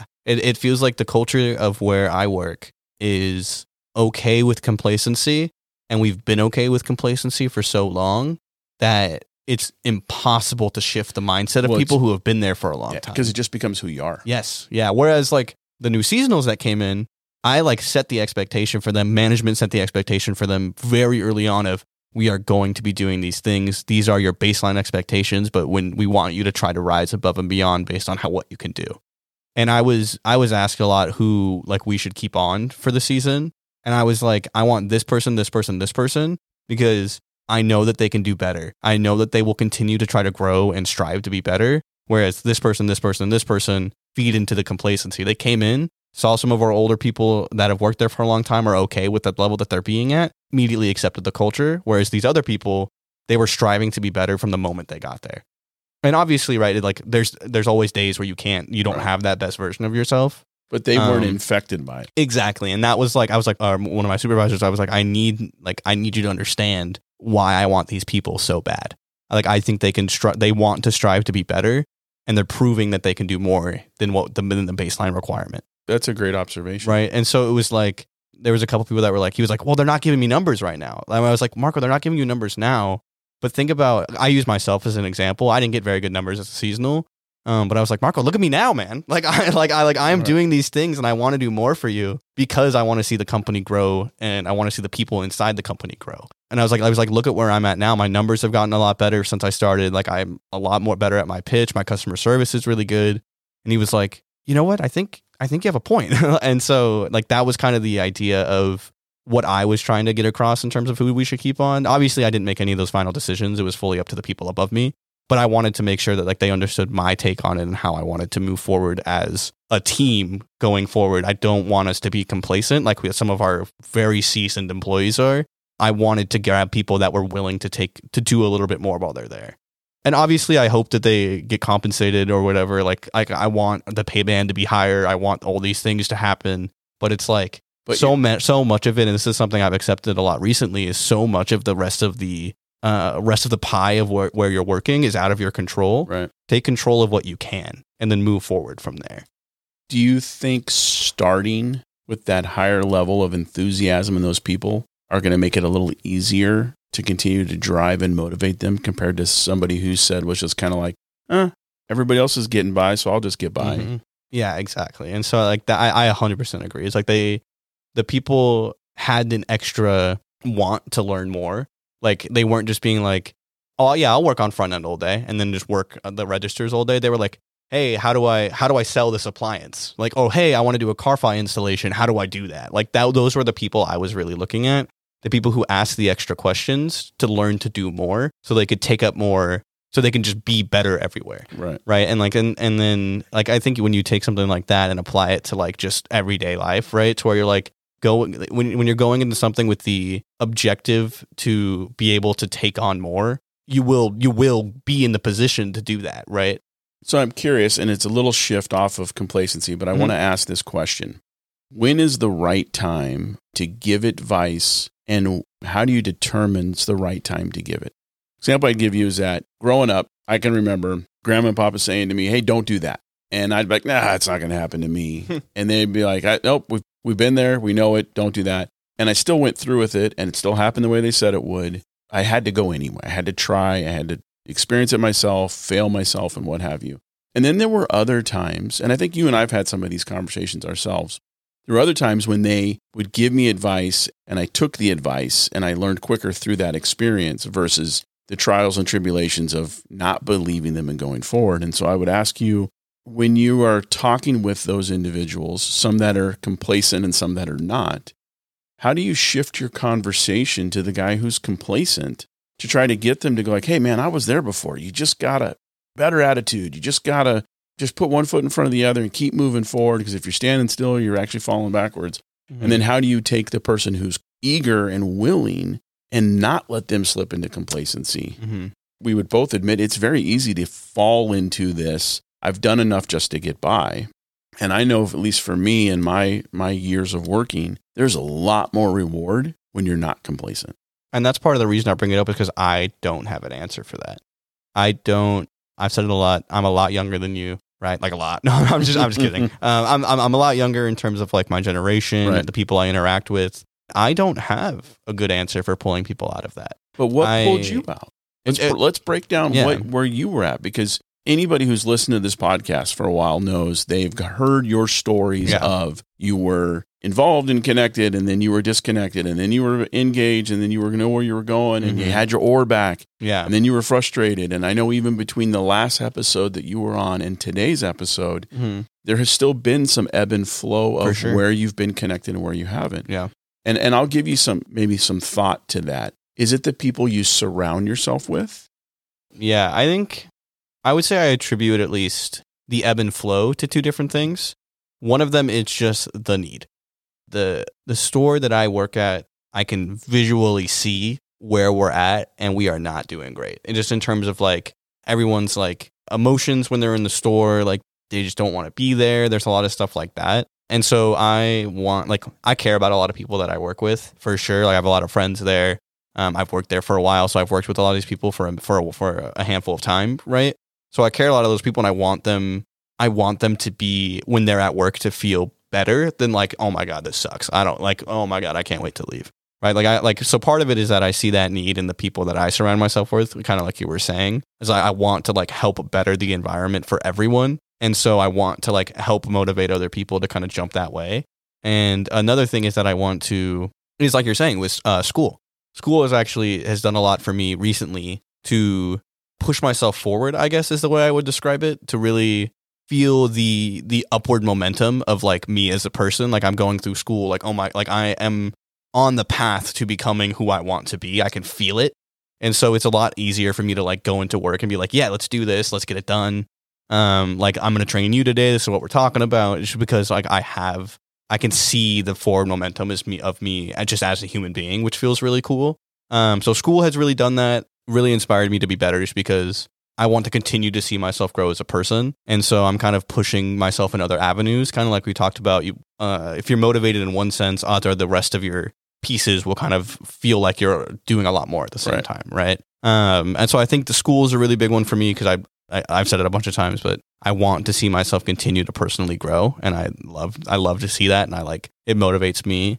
It feels like the culture of where I work is okay with complacency, and we've been okay with complacency for so long that it's impossible to shift the mindset of people who have been there for a long time. Because it just becomes who you are. Yes. Yeah. Whereas like the new seasonals that came in, I like set the expectation for them. Management set the expectation for them very early on of, we are going to be doing these things. These are your baseline expectations, but when we want you to try to rise above and beyond based on what you can do. And I was asked a lot who like we should keep on for the season. And I was like, I want this person, because I know that they can do better. I know that they will continue to try to grow and strive to be better. Whereas this person feed into the complacency. They came in, saw some of our older people that have worked there for a long time are okay with the level that they're being at, immediately accepted the culture. Whereas these other people, they were striving to be better from the moment they got there. And obviously, right, like there's always days where you don't have that best version of yourself. But they weren't infected by it. Exactly. And that was like, I was like, one of my supervisors, I was like, I need you to understand why I want these people so bad. Like, I think they want to strive to be better, and they're proving that they can do more than the baseline requirement. That's a great observation. Right. And so it was like, there was a couple people that were like, he was like, well, they're not giving me numbers right now. And I was like, Marco, they're not giving you numbers now. But think about, I use myself as an example. I didn't get very good numbers as a seasonal. But I was like, Marco, look at me now, man. I'm doing these things and I want to do more for you because I want to see the company grow and I want to see the people inside the company grow. And I was like, look at where I'm at now. My numbers have gotten a lot better since I started. Like, I'm a lot more better at my pitch. My customer service is really good. And he was like, you know what? I think you have a point. And so like, that was kind of the idea of what I was trying to get across in terms of who we should keep on. Obviously, I didn't make any of those final decisions. It was fully up to the people above me. But I wanted to make sure that like they understood my take on it and how I wanted to move forward as a team going forward. I don't want us to be complacent like some of our very seasoned employees are. I wanted to grab people that were willing to do a little bit more while they're there. And obviously I hope that they get compensated or whatever. Like I want the pay band to be higher. I want all these things to happen. But it's like so much of it, and this is something I've accepted a lot recently, is so much of the rest of the pie of where you're working is out of your control. Right. Take control of what you can and then move forward from there. Do you think starting with that higher level of enthusiasm in those people are going to make it a little easier to continue to drive and motivate them compared to somebody who was just kind of like, everybody else is getting by, so I'll just get by. Mm-hmm. Yeah, exactly. And so like that, I 100% agree. It's like the people had an extra want to learn more. Like they weren't just being like, oh yeah, I'll work on front end all day and then just work the registers all day. They were like, hey, how do I sell this appliance? Like, oh, hey, I want to do a Car-Fi installation. How do I do that? Like those were the people I was really looking at. The people who asked the extra questions to learn to do more so they could take up more, so they can just be better everywhere. Right. And like, and then like, I think when you take something like that and apply it to like just everyday life, right. To where you're like, when you're going into something with the objective to be able to take on more, you will be in the position to do that. Right. So I'm curious, and it's a little shift off of complacency, but I want to ask this question. When is the right time to give advice, and how do you determine it's the right time to give it? Example I'd give you is that growing up, I can remember Grandma and Papa saying to me, hey, don't do that. And I'd be like, nah, it's not going to happen to me. And they'd be like, nope, we've been there. We know it. Don't do that. And I still went through with it, and it still happened the way they said it would. I had to go anyway. I had to try. I had to experience it myself, fail myself, and what have you. And then there were other times, and I think you and I have had some of these conversations ourselves. There were other times when they would give me advice, and I took the advice, and I learned quicker through that experience versus the trials and tribulations of not believing them and going forward. And so I would ask you, when you are talking with those individuals, some that are complacent and some that are not, how do you shift your conversation to the guy who's complacent to try to get them to go like, hey, man, I was there before. You just got a better attitude. You just got to just put one foot in front of the other and keep moving forward, because if you're standing still, you're actually falling backwards. Mm-hmm. And then how do you take the person who's eager and willing and not let them slip into complacency? Mm-hmm. We would both admit it's very easy to fall into this. I've done enough just to get by. And I know, at least for me and my years of working, there's a lot more reward when you're not complacent. And that's part of the reason I bring it up, is because I don't have an answer for that. I've said it a lot. I'm a lot younger than you, right? Like a lot. No, I'm just kidding. I'm a lot younger in terms of like my generation, right, the people I interact with. I don't have a good answer for pulling people out of that. But what pulled you out? Let's break down where you were at, because anybody who's listened to this podcast for a while knows they've heard your stories of you were involved and connected, and then you were disconnected, and then you were engaged, and then you were know where you were going, and you had your oar back, and then you were frustrated. And I know even between the last episode that you were on and today's episode, there has still been some ebb and flow of where you've been connected and where you haven't. Yeah. And I'll give you maybe some thought to that. Is it the people you surround yourself with? Yeah, I would say I attribute at least the ebb and flow to two different things. One of them is just the need. The store that I work at, I can visually see where we're at, and we are not doing great. And just in terms of like everyone's like emotions when they're in the store, like they just don't want to be there. There's a lot of stuff like that. And so I care about a lot of people that I work with, for sure. Like I have a lot of friends there. I've worked there for a while, so I've worked with a lot of these people for a handful of time, right? So I care a lot of those people, and I want them to be, when they're at work, to feel better than like, oh my God, this sucks. I don't like, oh my God, I can't wait to leave. Right? So part of it is that I see that need in the people that I surround myself with, kind of like you were saying, is I want to like help better the environment for everyone. And so I want to like help motivate other people to kind of jump that way. And another thing is that I want to, is like you're saying, with school. School has done a lot for me recently to push myself forward, I guess is the way I would describe it, to really feel the upward momentum of like me as a person. Like I'm going through school, like, oh my, like I am on the path to becoming who I want to be. I can feel it. And so it's a lot easier for me to like go into work and be like, yeah, let's do this. Let's get it done. Like I'm going to train you today. This is what we're talking about. It's because like I can see the forward momentum of me just as a human being, which feels really cool. So school has really done that, really inspired me to be better, just because I want to continue to see myself grow as a person. And so I'm kind of pushing myself in other avenues, kind of like we talked about. If you're motivated in one sense, odds are the rest of your pieces will kind of feel like you're doing a lot more at the same time, right? And so I think the school is a really big one for me because I've said it a bunch of times, but I want to see myself continue to personally grow, and I love to see that, and it motivates me,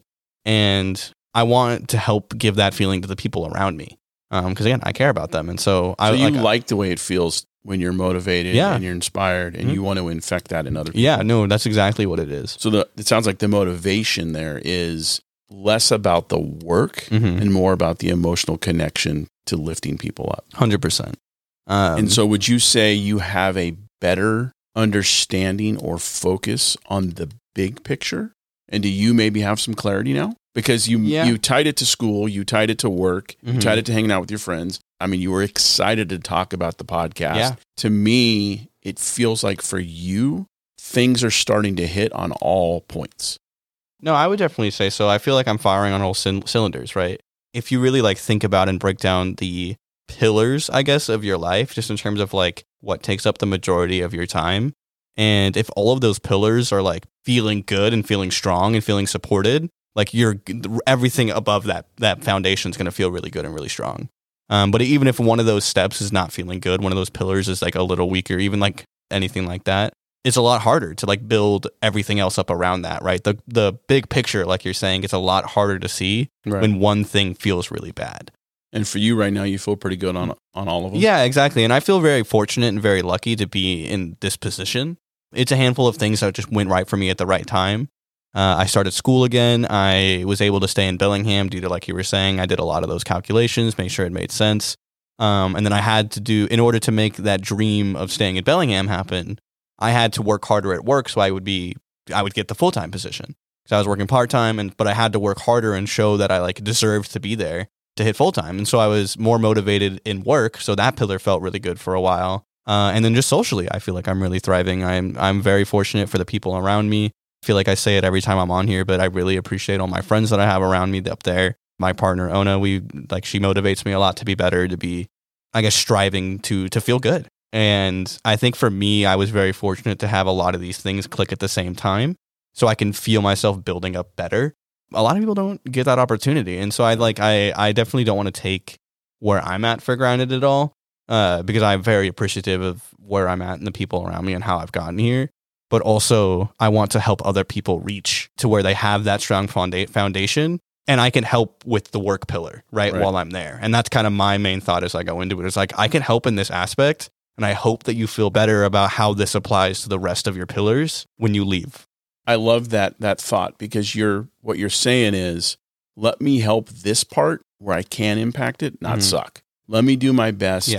and I want to help give that feeling to the people around me. Because again, I care about them, and so you like the way it feels when you're motivated and you're inspired, and you want to infect that in other people. Yeah, no, that's exactly what it is. So it sounds like the motivation there is less about the work and more about the emotional connection to lifting people up. 100%. And so, would you say you have a better understanding or focus on the big picture? And do you maybe have some clarity now? Because you tied it to school, you tied it to work, you tied it to hanging out with your friends. I mean, you were excited to talk about the podcast. Yeah. To me, it feels like for you, things are starting to hit on all points. No, I would definitely say so. I feel like I'm firing on all cylinders, right? If you really think about and break down the pillars, I guess, of your life, just in terms of what takes up the majority of your time. And if all of those pillars are feeling good and feeling strong and feeling supported, everything above that foundation is going to feel really good and really strong. But even if one of those steps is not feeling good, one of those pillars is a little weaker, even anything like that, it's a lot harder to build everything else up around that, right? The big picture, like you're saying, it's a lot harder to see when one thing feels really bad. And for you right now, you feel pretty good on all of them? Yeah, exactly. And I feel very fortunate and very lucky to be in this position. It's a handful of things that just went right for me at the right time. I started school again. I was able to stay in Bellingham due to, like you were saying, I did a lot of those calculations, make sure it made sense. And then I had to do, in order to make that dream of staying in Bellingham happen, I had to work harder at work so I would get the full-time position. So I was working part-time, but I had to work harder and show that I deserved to be there to hit full-time. And so I was more motivated in work. So that pillar felt really good for a while. And then just socially, I feel like I'm really thriving. I'm very fortunate for the people around me. I feel like I say it every time I'm on here, but I really appreciate all my friends that I have around me up there. My partner, Ona, she motivates me a lot to be better, to be, I guess, striving to feel good. And I think for me, I was very fortunate to have a lot of these things click at the same time so I can feel myself building up better. A lot of people don't get that opportunity. And so I definitely don't want to take where I'm at for granted at all, because I'm very appreciative of where I'm at and the people around me and how I've gotten here. But also I want to help other people reach to where they have that strong foundation, and I can help with the work pillar, right, while I'm there. And that's kind of my main thought as I go into it. It's I can help in this aspect, and I hope that you feel better about how this applies to the rest of your pillars when you leave. I love that thought, because what you're saying is, let me help this part where I can impact it, not suck. Let me do my best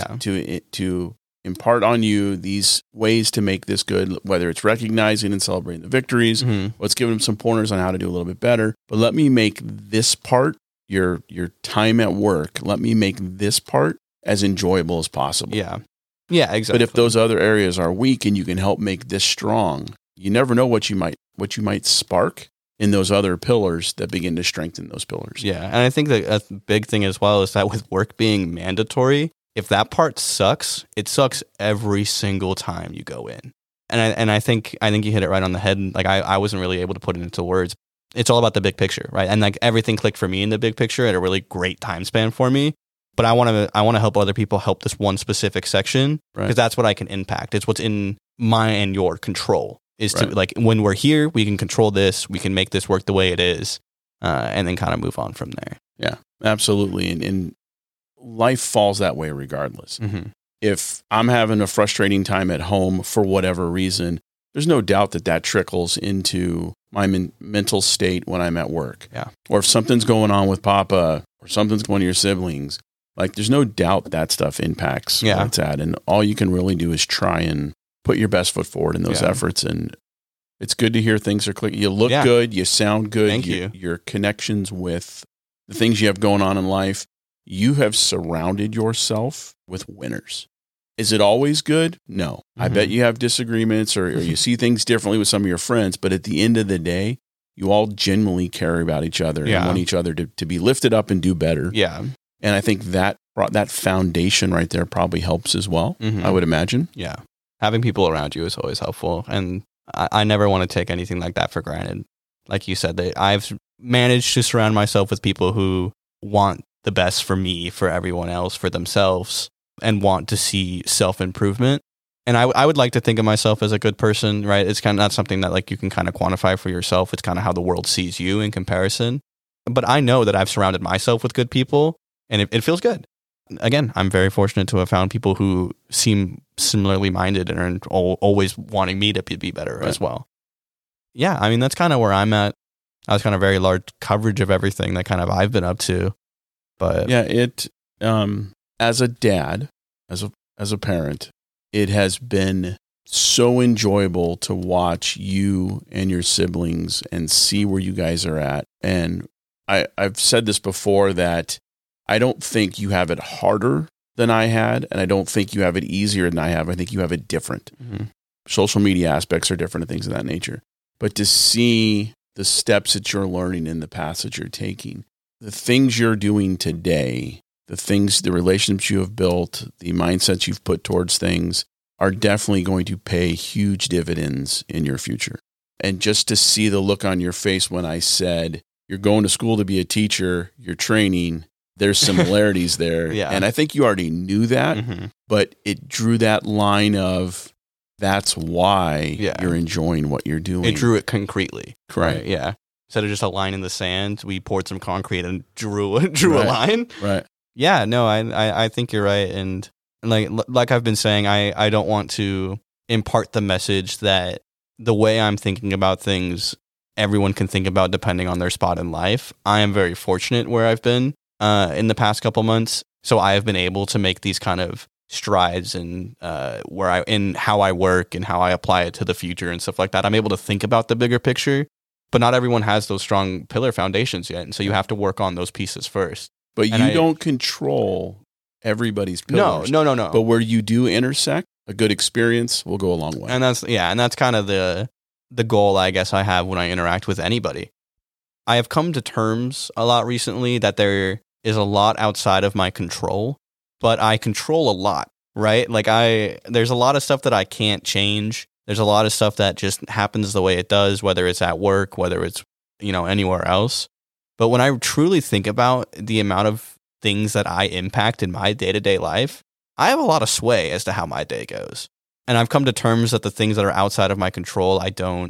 to impart on you these ways to make this good, whether it's recognizing and celebrating the victories, let's give them some pointers on how to do a little bit better. But let me make this part, your time at work, let me make this part as enjoyable as possible. Yeah. Yeah, exactly. But if those other areas are weak and you can help make this strong, you never know what you might spark in those other pillars that begin to strengthen those pillars. Yeah. And I think that a big thing as well is that with work being mandatory, if that part sucks, it sucks every single time you go in. And I think you hit it right on the head. And I wasn't really able to put it into words. It's all about the big picture, right? And everything clicked for me in the big picture at a really great time span for me. But I want to help other people help this one specific section, because that's what I can impact. It's what's in my and your control. Is to when we're here, we can control this, we can make this work the way it is, and then kind of move on from there. Yeah, absolutely. And life falls that way regardless. If I'm having a frustrating time at home for whatever reason, there's no doubt that trickles into my mental state when I'm at work. Yeah. Or if something's going on with Papa, or something's going to your siblings, there's no doubt that stuff impacts where it's at. And all you can really do is try and put your best foot forward in those efforts. And it's good to hear things are clicking. You look good. You sound good. Thank you. Your connections with the things you have going on in life, you have surrounded yourself with winners. Is it always good? No. I bet you have disagreements or you see things differently with some of your friends. But at the end of the day, you all genuinely care about each other and want each other to be lifted up and do better. Yeah. And I think that that foundation right there probably helps as well. Mm-hmm. I would imagine. Yeah. Having people around you is always helpful. And I never want to take anything like that for granted. Like you said, that I've managed to surround myself with people who want the best for me, for everyone else, for themselves, and want to see self-improvement. And I would like to think of myself as a good person, right? It's kind of not something that like you can kind of quantify for yourself. It's kind of how the world sees you in comparison. But I know that I've surrounded myself with good people, and it feels good. Again, I'm very fortunate to have found people who seem similarly minded and are always wanting me to be better as well. Yeah, I mean, that's kind of where I'm at. I was kind of very large coverage of everything that kind of I've been up to. But yeah, as a dad, as a parent, it has been so enjoyable to watch you and your siblings and see where you guys are at. And I've said this before, that I don't think you have it harder than I had, and I don't think you have it easier than I have. I think you have it different. Mm-hmm. Social media aspects are different and things of that nature. But to see the steps that you're learning and the paths that you're taking, the things you're doing today, the relationships you have built, the mindsets you've put towards things are definitely going to pay huge dividends in your future. And just to see the look on your face when I said, you're going to school to be a teacher, you're training, there's similarities there. Yeah. And I think you already knew that, mm-hmm. but it drew that line of, that's why you're enjoying what you're doing. It drew it concretely. Right. Yeah. Instead of just a line in the sand, we poured some concrete and drew a line. Right. Yeah, no, I think you're right. And like I've been saying, I don't want to impart the message that the way I'm thinking about things, everyone can think about depending on their spot in life. I am very fortunate where I've been in the past couple months. So I have been able to make these kind of strides in in how I work and how I apply it to the future and stuff like that. I'm able to think about the bigger picture, but not everyone has those strong pillar foundations yet. And so you have to work on those pieces first. But you don't control everybody's pillars. No. But where you do intersect, a good experience will go a long way. And that's kind of the goal I guess I have when I interact with anybody. I have come to terms a lot recently that there is a lot outside of my control, but I control a lot, right? Like there's a lot of stuff that I can't change. There's a lot of stuff that just happens the way it does, whether it's at work, whether it's, anywhere else. But when I truly think about the amount of things that I impact in my day-to-day life, I have a lot of sway as to how my day goes. And I've come to terms that the things that are outside of my control,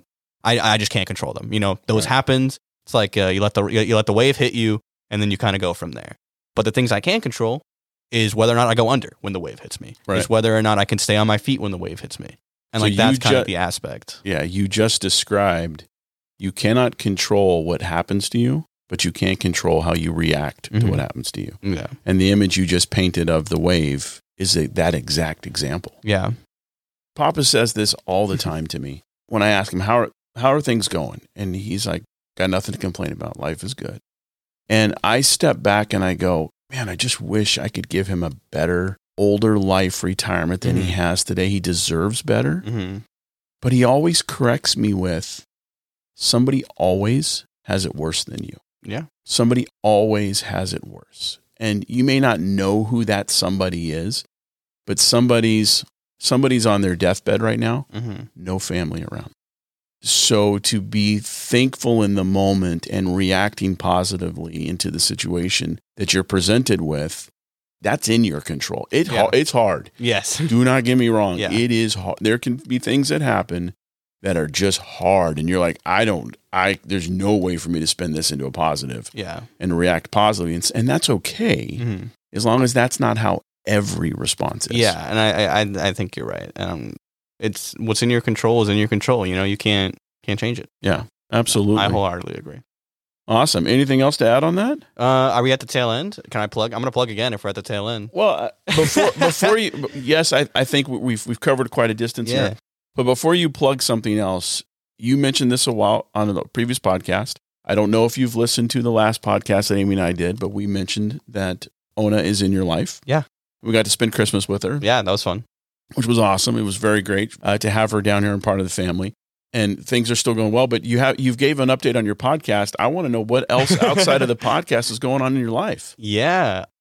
I just can't control them. Those happen. It's like you let the wave hit you, and then you kind of go from there. But the things I can control is whether or not I go under when the wave hits me. Right. Is whether or not I can stay on my feet when the wave hits me. And so that's kind of the aspect. Yeah, you just described, you cannot control what happens to you, but you can't control how you react to what happens to you. Yeah. And the image you just painted of the wave is that exact example. Yeah. Papa says this all the time to me. When I ask him, how are things going? And he's like, got nothing to complain about. Life is good. And I step back and I go, man, I just wish I could give him a better, older life retirement than he has today. He deserves better. Mm-hmm. But he always corrects me with, somebody always has it worse than you. Yeah. Somebody always has it worse. And you may not know who that somebody is, but somebody's on their deathbed right now, no family around. So to be thankful in the moment and reacting positively into the situation that you're presented with, that's in your control. It's hard. Yes. Do not get me wrong. Yeah. It is hard. There can be things that happen that are just hard. And you're like, there's no way for me to spin this into a positive and react positively. And that's okay, as long as that's not how every response is. Yeah. And I think you're right. It's what's in your control is in your control. You can't change it. Yeah, absolutely. I wholeheartedly agree. Awesome. Anything else to add on that? Are we at the tail end? Can I plug? I'm going to plug again if we're at the tail end. Well, before you, yes, I think we've covered quite a distance here. But before you plug something else, you mentioned this a while on the previous podcast. I don't know if you've listened to the last podcast that Amy and I did, but we mentioned that Ona is in your life. Yeah. We got to spend Christmas with her. Yeah, that was fun. Which was awesome. It was very great to have her down here and part of the family. And things are still going well, but you've gave an update on your podcast. I want to know what else outside of the podcast is going on in your life. Yeah.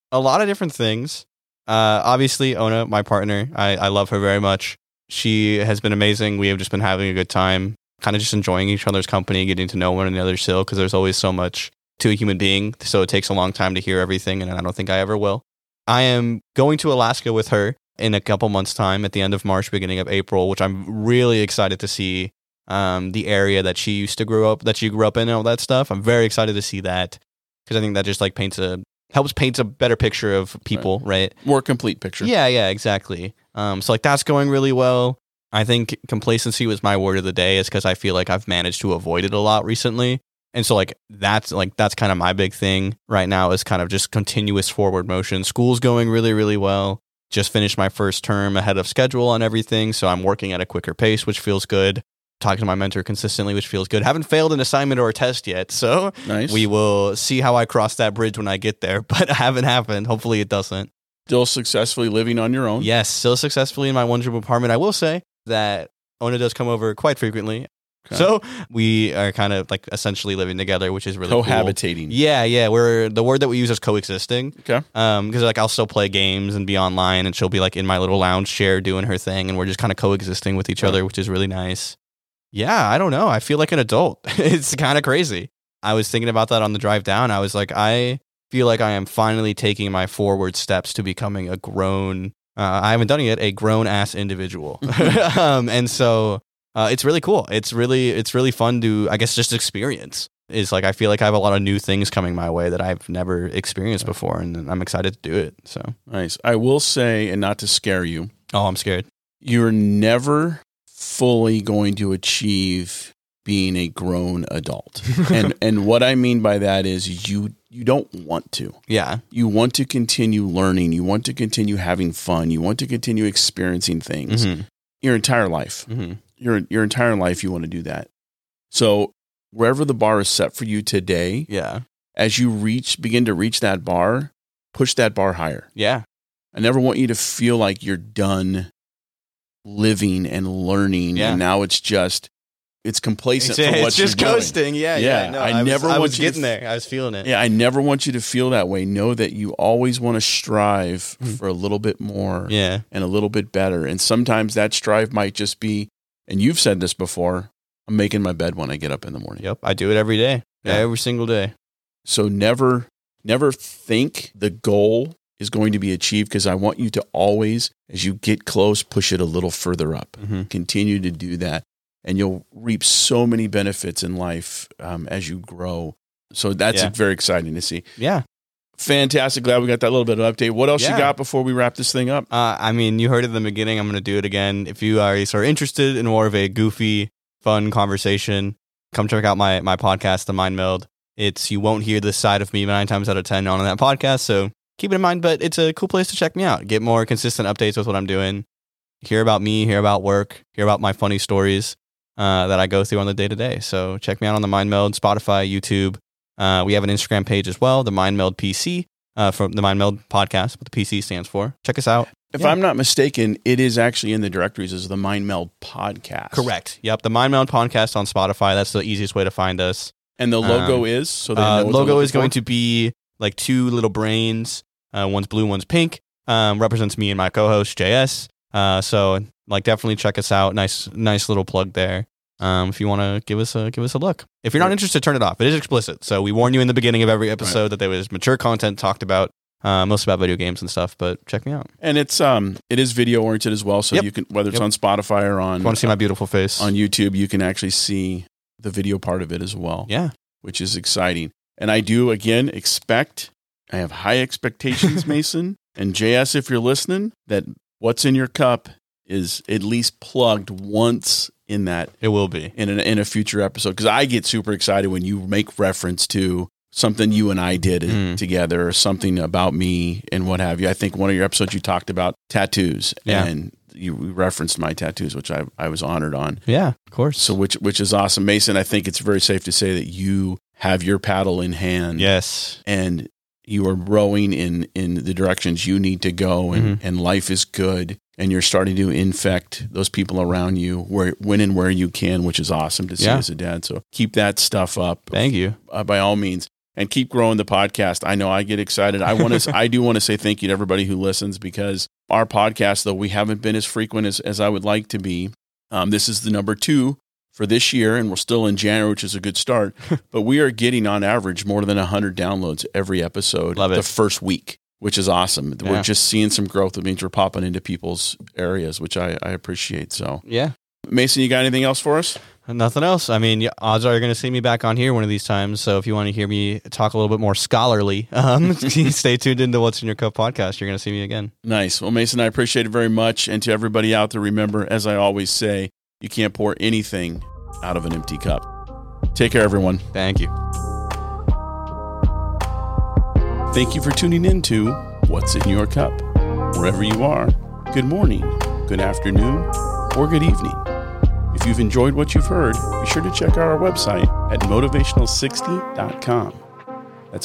A lot of different things. Obviously, Ona, my partner, I love her very much. She has been amazing. We have just been having a good time, kind of just enjoying each other's company, getting to know one another still, because there's always so much to a human being. So it takes a long time to hear everything, and I don't think I ever will. I am going to Alaska with her in a couple months' time at the end of March, beginning of April, which I'm really excited to see. The area that she grew up in and all that stuff. I'm very excited to see that, because I think that just like helps paint a better picture of people, right? More complete picture. Yeah, exactly. So like that's going really well. I think complacency was my word of the day, is because I feel like I've managed to avoid it a lot recently. And so that's kind of my big thing right now, is kind of just continuous forward motion. School's going really, really well. Just finished my first term ahead of schedule on everything. So I'm working at a quicker pace, which feels good. Talking to my mentor consistently, which feels good. Haven't failed an assignment or a test yet, so nice. We will see how I cross that bridge when I get there, but it haven't happened. Hopefully it doesn't. Still successfully living on your own? Yes, still successfully in my one-room apartment. I will say that Ona does come over quite frequently. Okay. So we are kind of like essentially living together, which is really cohabitating. Cool. Yeah. We're the word that we use is coexisting. Okay. Because like I'll still play games and be online, and she'll be like in my little lounge chair doing her thing, and we're just kind of coexisting with each other, which is really nice. Yeah, I don't know. I feel like an adult. It's kind of crazy. I was thinking about that on the drive down. I was like, I feel like I am finally taking my forward steps to becoming a grown, I haven't done it yet, a grown-ass individual. And so it's really cool. It's really fun to, I guess, just experience. It's like I feel like I have a lot of new things coming my way that I've never experienced before, and I'm excited to do it. So nice. I will say, and not to scare you. Oh, I'm scared. You're never fully going to achieve being a grown adult. and what I mean by that is you don't want to. Yeah. You want to continue learning. You want to continue having fun. You want to continue experiencing things your entire life. Mm-hmm. Your entire life you want to do that. So wherever the bar is set for you today, as you begin to reach that bar, push that bar higher. Yeah. I never want you to feel like you're done living and learning, and now it's complacent for what it's just you're coasting. Doing. No, I was getting there. I was feeling it. Yeah, I never want you to feel that way. Know that you always want to strive for a little bit more, and a little bit better. And sometimes that strive might just be, and you've said this before, I'm making my bed when I get up in the morning. Yep, I do it every day. Yeah, every single day. So never think the goal is going to be achieved, because I want you to always, as you get close, push it a little further up. Mm-hmm. Continue to do that, and you'll reap so many benefits in life as you grow. So that's very exciting to see. Yeah. Fantastic. Glad we got that little bit of update. What else you got before we wrap this thing up? I mean, you heard it in the beginning. I'm going to do it again. If you are interested in more of a goofy, fun conversation, come check out my podcast, The Mind Meld. You won't hear this side of me 9 times out of 10 on that podcast, so keep it in mind, but it's a cool place to check me out. Get more consistent updates with what I'm doing. Hear about me, hear about work, hear about my funny stories that I go through on the day-to-day. So check me out on The Mind Meld, Spotify, YouTube. We have an Instagram page as well, The Mind Meld PC, from The Mind Meld Podcast, what the PC stands for. Check us out. If I'm not mistaken, it is actually in the directories as The Mind Meld Podcast. Correct. Yep, The Mind Meld Podcast on Spotify. That's the easiest way to find us. And the logo is? So they know logo is going to be like 2 little brains. One's blue, one's pink. Represents me and my co-host JS. So definitely check us out. Nice little plug there. If you want to give us a look. If you're not interested, turn it off. It is explicit. So we warn you in the beginning of every episode that there was mature content talked about, most about video games and stuff. But check me out. And it is video oriented as well. So you can, whether it's on Spotify or on, if you want to see my beautiful face on YouTube, you can actually see the video part of it as well. Yeah, which is exciting. And I do again I have high expectations, Mason. And JS, if you're listening, that what's in your cup is at least plugged once in that. It will be. In a future episode. Because I get super excited when you make reference to something you and I did together, or something about me and what have you. I think one of your episodes you talked about tattoos. Yeah. And you referenced my tattoos, which I was honored on. Yeah, of course. So which is awesome. Mason, I think it's very safe to say that you have your paddle in hand. Yes. And you are rowing in the directions you need to go, and life is good, and you're starting to infect those people around you when and where you can, which is awesome to see as a dad. So keep that stuff up. Thank you. By all means. and keep growing the podcast. I know I get excited. I do want to say thank you to everybody who listens, because our podcast, though we haven't been as frequent as I would like to be, this is the number 2 for this year, and we're still in January, which is a good start. But we are getting on average more than 100 downloads every episode the first week, which is awesome. Yeah. We're just seeing some growth. It means we're popping into people's areas, which I appreciate. So yeah. Mason, you got anything else for us? Nothing else. I mean, odds are you're going to see me back on here one of these times. So if you want to hear me talk a little bit more scholarly, stay tuned into What's in Your Cup podcast. You're going to see me again. Nice. Well, Mason, I appreciate it very much. And to everybody out there, remember, as I always say, you can't pour anything out of an empty cup. Take care, everyone. Thank you. Thank you for tuning in to What's in Your Cup. Wherever you are, good morning, good afternoon, or good evening. If you've enjoyed what you've heard, be sure to check out our website at motivational60.com. That's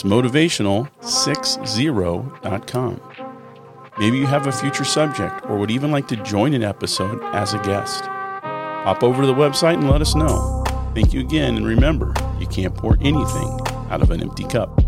motivational60.com. Maybe you have a future subject or would even like to join an episode as a guest. Hop over to the website and let us know. Thank you again, and remember, you can't pour anything out of an empty cup.